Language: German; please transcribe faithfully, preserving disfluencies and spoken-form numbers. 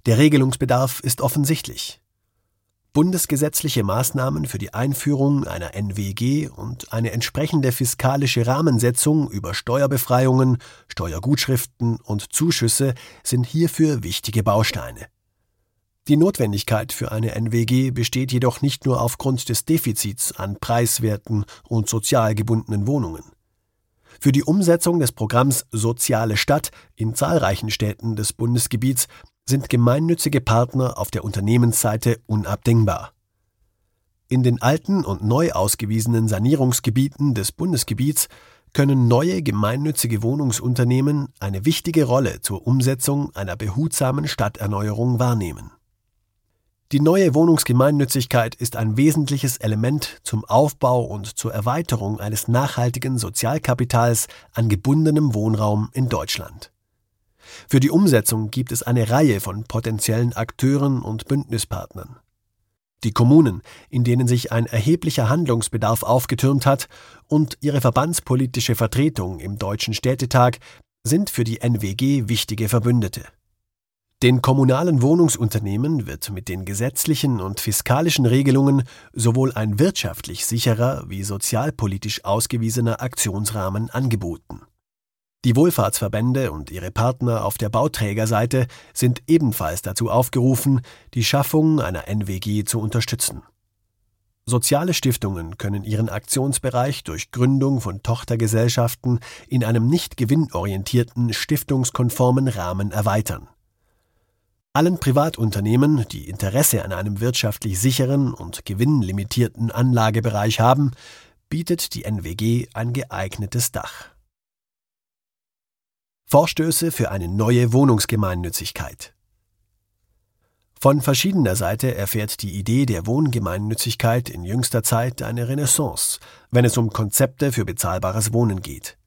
Der Regelungsbedarf ist offensichtlich. Bundesgesetzliche Maßnahmen für die Einführung einer N W G und eine entsprechende fiskalische Rahmensetzung über Steuerbefreiungen, Steuergutschriften und Zuschüsse sind hierfür wichtige Bausteine. Die Notwendigkeit für eine N W G besteht jedoch nicht nur aufgrund des Defizits an preiswerten und sozial gebundenen Wohnungen. Für die Umsetzung des Programms Soziale Stadt in zahlreichen Städten des Bundesgebiets sind gemeinnützige Partner auf der Unternehmensseite unabdingbar. In den alten und neu ausgewiesenen Sanierungsgebieten des Bundesgebiets können neue gemeinnützige Wohnungsunternehmen eine wichtige Rolle zur Umsetzung einer behutsamen Stadterneuerung wahrnehmen. Die neue Wohnungsgemeinnützigkeit ist ein wesentliches Element zum Aufbau und zur Erweiterung eines nachhaltigen Sozialkapitals an gebundenem Wohnraum in Deutschland. Für die Umsetzung gibt es eine Reihe von potenziellen Akteuren und Bündnispartnern. Die Kommunen, in denen sich ein erheblicher Handlungsbedarf aufgetürmt hat, und ihre verbandspolitische Vertretung im Deutschen Städtetag sind für die N W G wichtige Verbündete. Den kommunalen Wohnungsunternehmen wird mit den gesetzlichen und fiskalischen Regelungen sowohl ein wirtschaftlich sicherer wie sozialpolitisch ausgewiesener Aktionsrahmen angeboten. Die Wohlfahrtsverbände und ihre Partner auf der Bauträgerseite sind ebenfalls dazu aufgerufen, die Schaffung einer N W G zu unterstützen. Soziale Stiftungen können ihren Aktionsbereich durch Gründung von Tochtergesellschaften in einem nicht gewinnorientierten, stiftungskonformen Rahmen erweitern. Allen Privatunternehmen, die Interesse an einem wirtschaftlich sicheren und gewinnlimitierten Anlagebereich haben, bietet die N W G ein geeignetes Dach. Vorstöße für eine neue Wohnungsgemeinnützigkeit. Von verschiedener Seite erfährt die Idee der Wohngemeinnützigkeit in jüngster Zeit eine Renaissance, wenn es um Konzepte für bezahlbares Wohnen geht.